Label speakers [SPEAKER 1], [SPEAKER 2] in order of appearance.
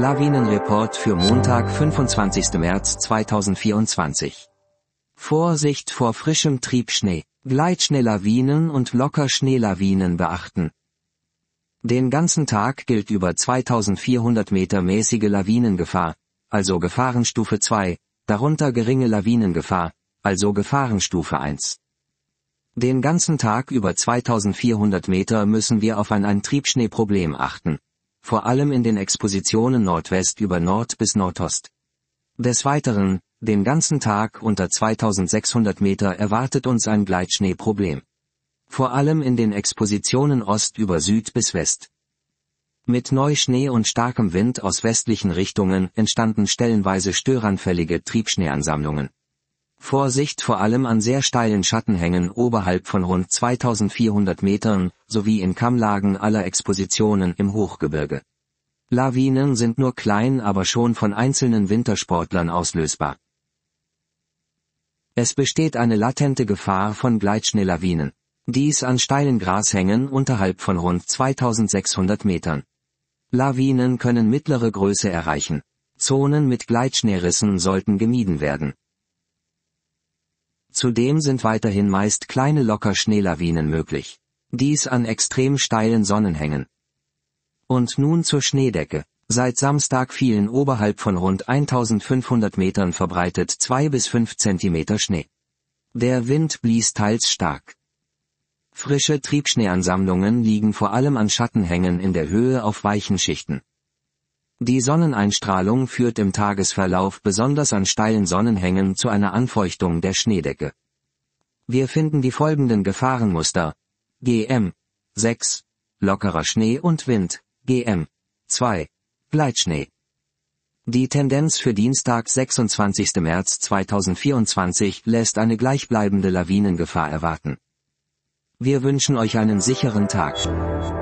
[SPEAKER 1] Lawinenreport für Montag, 25. März 2024. Vorsicht vor frischem Triebschnee, Gleitschneelawinen und Lockerschneelawinen beachten. Den ganzen Tag gilt über 2400 Meter mäßige Lawinengefahr, also Gefahrenstufe 2, darunter geringe Lawinengefahr, also Gefahrenstufe 1. Den ganzen Tag über 2400 Meter müssen wir auf ein Triebschneeproblem achten, vor allem in den Expositionen Nordwest über Nord bis Nordost. Des Weiteren, den ganzen Tag unter 2600 Meter erwartet uns ein Gleitschneeproblem. Vor allem in den Expositionen Ost über Süd bis West. Mit Neuschnee und starkem Wind aus westlichen Richtungen entstanden stellenweise störanfällige Triebschneeansammlungen. Vorsicht vor allem an sehr steilen Schattenhängen oberhalb von rund 2400 Metern, sowie in Kammlagen aller Expositionen im Hochgebirge. Lawinen sind nur klein, aber schon von einzelnen Wintersportlern auslösbar. Es besteht eine latente Gefahr von Gleitschneelawinen. Dies an steilen Grashängen unterhalb von rund 2600 Metern. Lawinen können mittlere Größe erreichen. Zonen mit Gleitschneerissen sollten gemieden werden. Zudem sind weiterhin meist kleine Lockerschneelawinen möglich. Dies an extrem steilen Sonnenhängen. Und nun zur Schneedecke. Seit Samstag fielen oberhalb von rund 1500 Metern verbreitet 2 bis 5 Zentimeter Schnee. Der Wind blies teils stark. Frische Triebschneeansammlungen liegen vor allem an Schattenhängen in der Höhe auf weichen Schichten. Die Sonneneinstrahlung führt im Tagesverlauf besonders an steilen Sonnenhängen zu einer Anfeuchtung der Schneedecke. Wir finden die folgenden Gefahrenmuster: GM 6, lockerer Schnee und Wind, GM 2, Gleitschnee. Die Tendenz für Dienstag, 26. März 2024 lässt eine gleichbleibende Lawinengefahr erwarten. Wir wünschen euch einen sicheren Tag.